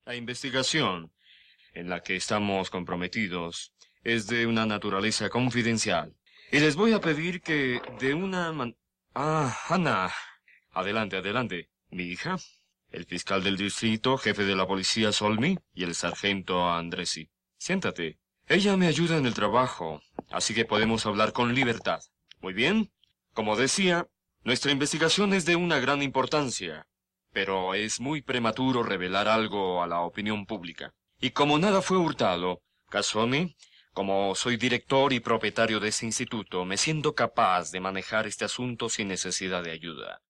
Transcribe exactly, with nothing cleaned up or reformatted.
La investigación en la que estamos comprometidos es de una naturaleza confidencial. Y les voy a pedir que de una man... Ah, Ana. Adelante, adelante. Mi hija, el fiscal del distrito, jefe de la policía Solmi y el sargento Andresi. Siéntate. Ella me ayuda en el trabajo, así que podemos hablar con libertad. Muy bien. Como decía, nuestra investigación es de una gran importancia, pero es muy prematuro revelar algo a la opinión pública. Y como nada fue hurtado, Casoni, como soy director y propietario de este instituto, me siento capaz de manejar este asunto sin necesidad de ayuda.